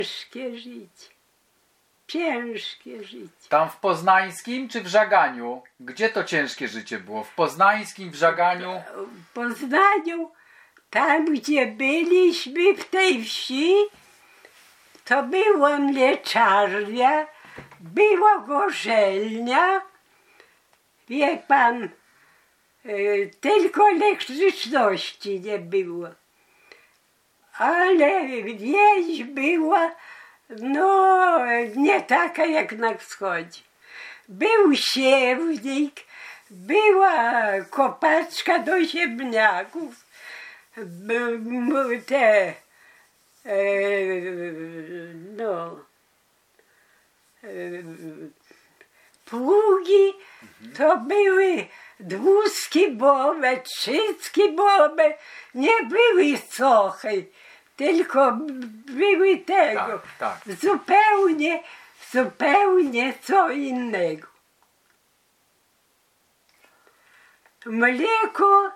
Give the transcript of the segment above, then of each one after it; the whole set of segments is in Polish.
Ciężkie życie. Ciężkie życie. Tam w Poznańskim czy w Żaganiu? Gdzie to ciężkie życie było? W Poznańskim, w Żaganiu? W Poznaniu, tam gdzie byliśmy w tej wsi, to była mleczarnia, była gorzelnia. Wie pan, tylko elektryczności nie było. Ale wieś była, no, nie taka jak na wschodzie. Był siewnik, była kopaczka do ziemniaków, te, pługi to były dwuskibowe, trzyskibowe, nie były sochy, tylko były tego, Tak. zupełnie co innego. Mleko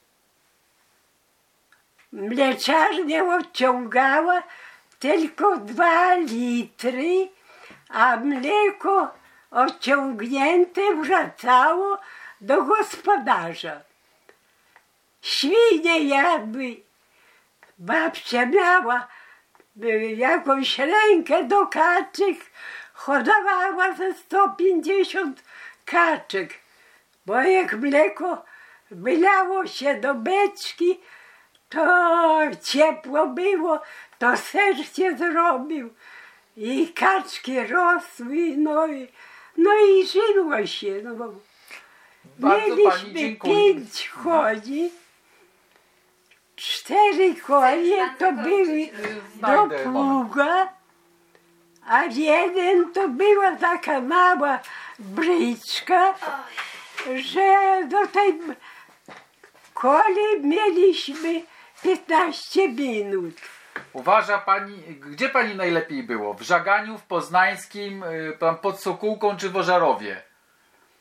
mleczarnia odciągała tylko 2 litry, a mleko odciągnięte wracało do gospodarza. Świnie jadły. Babcia miała jakąś rękę do kaczek, hodowała ze 150 kaczek, bo jak mleko wylało się do beczki, to ciepło było, to ser się zrobił i kaczki rosły, no i żyło się. No. Mieliśmy 5 koni, 4 konie to były do pługa, a 1 to była taka mała bryczka, że do tej koli mieliśmy 15 minut. Uważa pani, gdzie pani najlepiej było? W Żaganiu, w Poznańskim, tam pod Sokółką czy w Ożarowie?